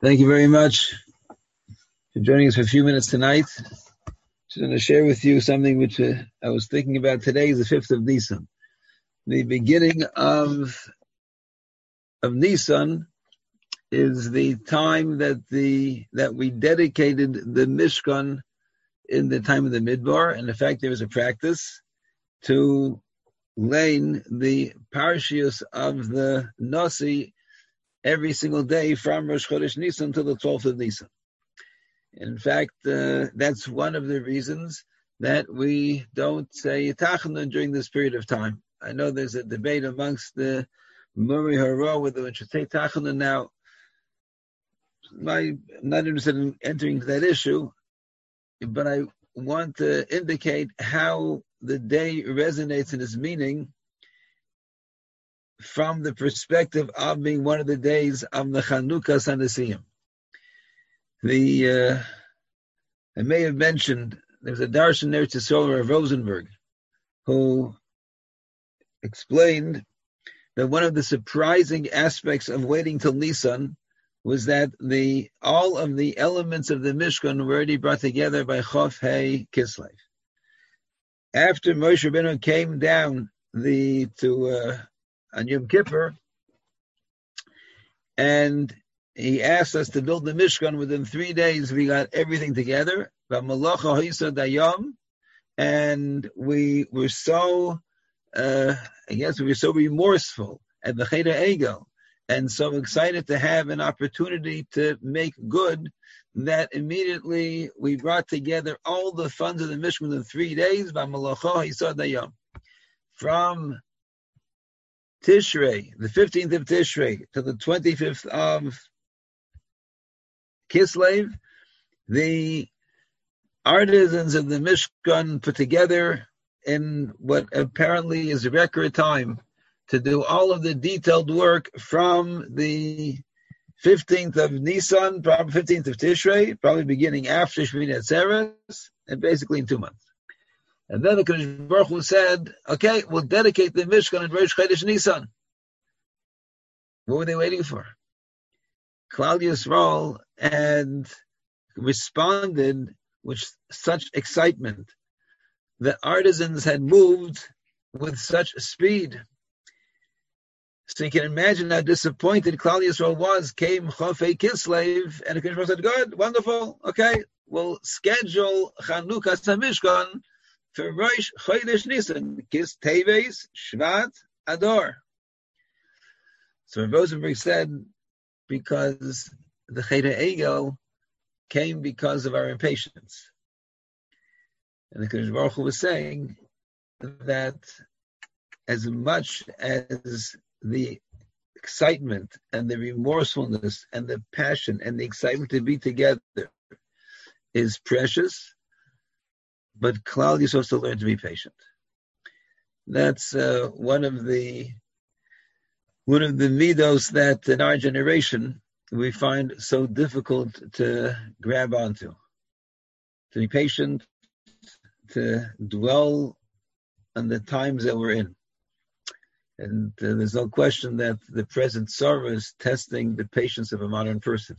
Thank you very much for joining us for a few minutes tonight. Just going to share with you something which I was thinking about today, is the 5th of Nisan. The beginning of Nisan is the time that we dedicated the Mishkan in the time of the Midbar. And in fact, there was a practice to learn the Parshios of the Nasi every single day from Rosh Chodesh Nisan till the 12th of Nisan. In fact, that's one of the reasons that we don't say Tachanun during this period of time. I know there's a debate amongst the Muri Hara whether we should say Tachanun now. I'm not interested in entering that issue, but I want to indicate how the day resonates in its meaning from the perspective of being one of the days of the Chanukah Sanasiyim. I may have mentioned, there's a Darshan there to Solar of Rosenberg, who explained that one of the surprising aspects of waiting till Nisan was that all of the elements of the Mishkan were already brought together by Chof Hei Kislev. After Moshe Rabbeinu came down on Yom Kippur, and he asked us to build the Mishkan. Within 3 days, we got everything together. And we were so, remorseful at the Cheder Egel, and so excited to have an opportunity to make good, that immediately we brought together all the funds of the Mishkan in 3 days. From Tishrei, the 15th of Tishrei, to the 25th of Kislev, the artisans of the Mishkan put together in what apparently is a record time to do all of the detailed work from the 15th of Nisan, probably 15th of Tishrei, probably beginning after Shmini Atzeres, and basically in 2 months. And then the Kadosh Baruch Hu said, okay, we'll dedicate the Mishkan in Rosh Chodesh Nisan. What were they waiting for? Klal Yisrael had responded with such excitement. The artisans had moved with such speed. So you can imagine how disappointed Klal Yisrael was. Came Chof Hei Kislev, and the Kadosh Baruch Hu said, good, wonderful, okay, we'll schedule Chanukah Mishkan for Rosh Chodesh Nisan, Kis Teves, Shvat, Adar. So Rosenberg said, because the Cheder Egel came because of our impatience. And the Kadosh Baruch Hu was saying that as much as the excitement and the remorsefulness and the passion and the excitement to be together is precious, but Klal Yisrael has to learn to be patient. That's one of the midos that in our generation we find so difficult to grab onto. To be patient, to dwell on the times that we're in. And there's no question that the present sorrow is testing the patience of a modern person.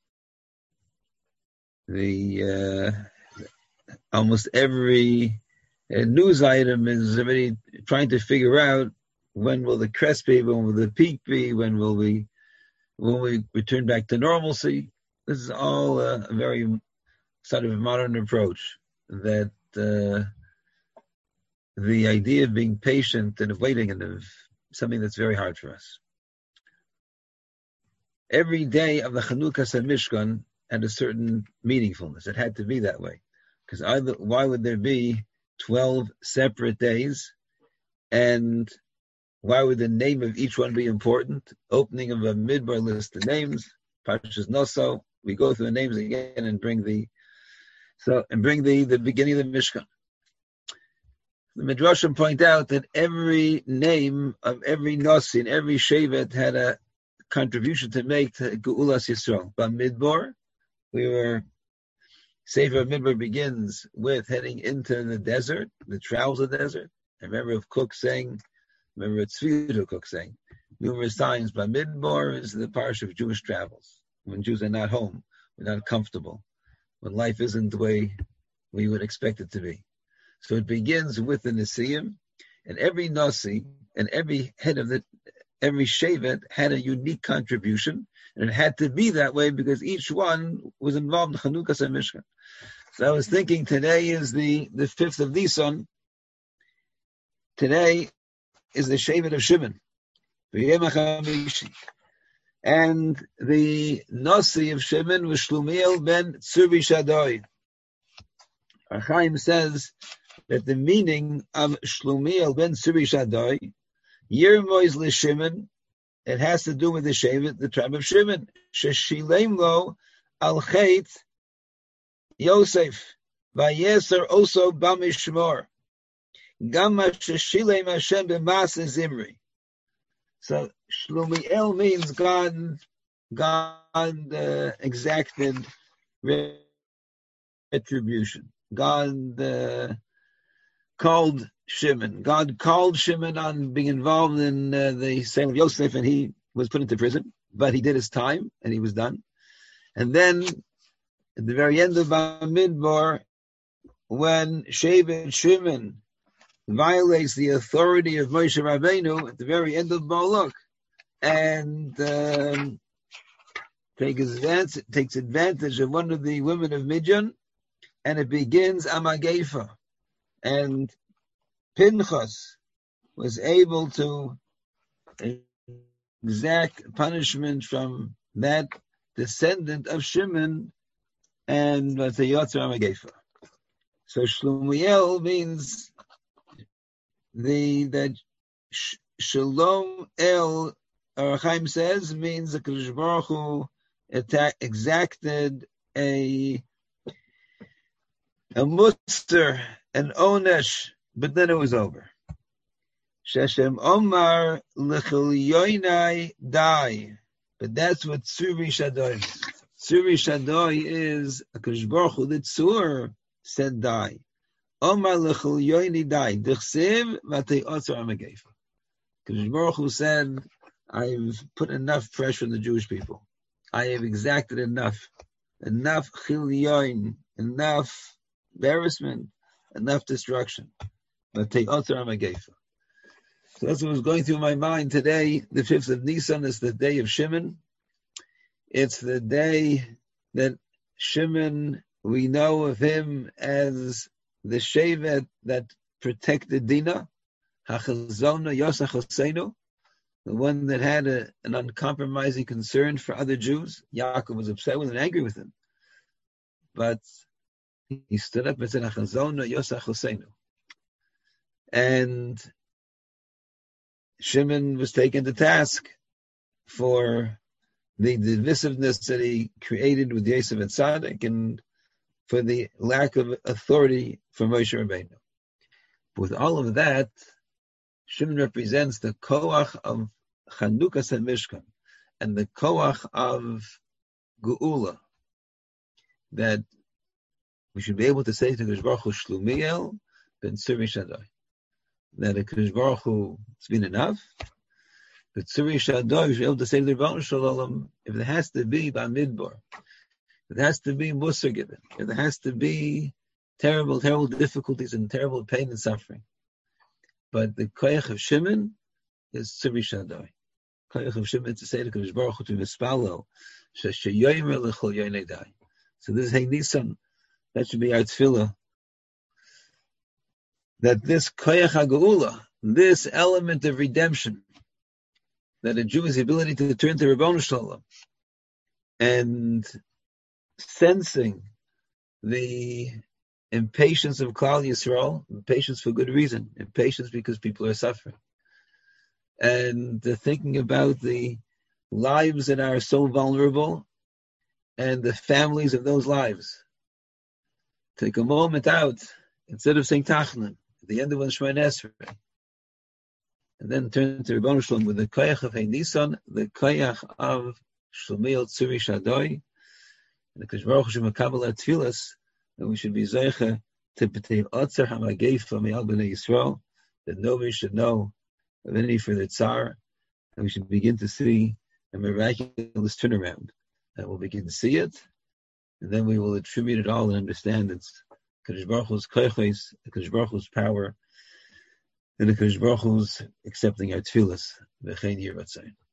Almost every news item is already trying to figure out when will the crest be, when will the peak be, when we return back to normalcy. This is all a very sort of modern approach, that the idea of being patient and of waiting and of something that's very hard for us. Every day of the Chanukah Mishkan had a certain meaningfulness. It had to be that way. Because why would there be 12 separate days? And why would the name of each one be important? Opening of a midbar list of names, Parshas Noso, we go through the names again and bring the beginning of the Mishkan. The Midrashim point out that every name of every Nasi and every Shevet had a contribution to make to Geulas Yisrael. Bamidbar, Sefer Midbar begins with heading into the desert, the travels of the desert. I remember Tzvi Cook saying numerous times, Bamidbar is the parsha of Jewish travels. when Jews are not home, we're not comfortable, when life isn't the way we would expect it to be. So it begins with the Nesiim, and every Nasi and every head of every Shevet had a unique contribution, and it had to be that way because each one was involved in Chanukas HaMishkan. So I was thinking today is the 5th of Nisan. Today is the Shevet of Shimon. And the Nasi of Shimon was Shlumiel ben Tzuri Shadoi. Chaim says that the meaning of Shlumiel ben Tzuri Shadoi, Yirmois l'Shimon, it has to do with the Shevet, the tribe of Shimon. Sheshilem lo al chet Yosef, vayeser also b'mishmor. Gamma sheshilem Hashem b'masa Zimri. So Shlumiel means God exacted retribution. God called Shimon. God called Shimon on being involved in the sale of Yosef, and he was put into prison. But he did his time, and he was done. And then, at the very end of Bamidbar, when Shevet Shimon violates the authority of Moshe Rabbeinu at the very end of Balak, and takes advantage of one of the women of Midian, and it begins Amagefa. And Pinchas was able to exact punishment from that descendant of Shimon, and the Yotzer Amagefa. So Shlumiel means that Shalom El, Arachaim says, means the Kadosh Baruch Hu exacted a muster, an onesh, but then it was over. Sheshem Omar L'chilyoinai Dai. But that's what Tzuri Shadoi is. Tzuri Shadoi is a Kadosh Baruch Hu, the Tzur said die. Omar L'chilyoinai Dai. D'chsev v'atei otzer amagefa. Kadosh Baruch Hu said, I've put enough pressure on the Jewish people. I have exacted enough chilyon, enough embarrassment, enough destruction. V'atei otzer amagefa. So that's what was going through my mind today. The 5th of Nisan is the day of Shimon. It's the day that Shimon, we know of him as the Shevet that protected Dinah, HaChazona Yosach Hosseinu, the one that had an uncompromising concern for other Jews. Yaakov was upset with and angry with him. But he stood up and said, HaChazona Yosach Hosseinu. And Shimon was taken to task for the divisiveness that he created with Yosef and Tzaddik, and for the lack of authority for Moshe Rabbeinu. With all of that, Shimon represents the koach of Chanukas HaMishkan and the koach of Geula, that we should be able to say to Kadosh Baruch Hu Shlumiel ben Tzuri Shadoi, that a Kadosh Baruch Hu, it's been enough. But Tzuri Shadoi, we should be able to say to the Rebbeinu Shalom, if there has to be Bamidbar, if there has to be Musar given, if there has to be terrible, terrible difficulties and terrible pain and suffering. But the koach of Shimon is Tzuri Shadoi. Koach of Shimon to say to Kadosh Baruch Hu to Mispalel, Sheyomer L'chol Yoynei Dai. So this is Hey Nisan, that should be our tefillah, that this koach ha'geula, this element of redemption, that a Jew has the ability to turn to Rebbeinu Shalom, and sensing the impatience of Klal Yisrael, impatience for good reason, impatience because people are suffering, and thinking about the lives that are so vulnerable and the families of those lives. Take a moment out, instead of saying Tachlim, at the end of one Shemona Esrei, and then turn to Rebbeinu Shalom with the koach of Hey Nisan, the koach of Shlumiel Tzuri Shadoi, and the Kadosh Baruch Hu Shemakabbal Tfilas, and we should be zeicha to B'tei Otzer HaMagefa Me'al B'nei Yisrael, that nobody should know of any further tsar, and we should begin to see a miraculous turnaround. that we'll begin to see it, and then we will attribute it all and understand it's Kadosh Baruch Hu's koiches, the Kadosh Baruch Hu's power, and the Kadosh Baruch Hu's accepting our tefillas. V'chein yirah tzon.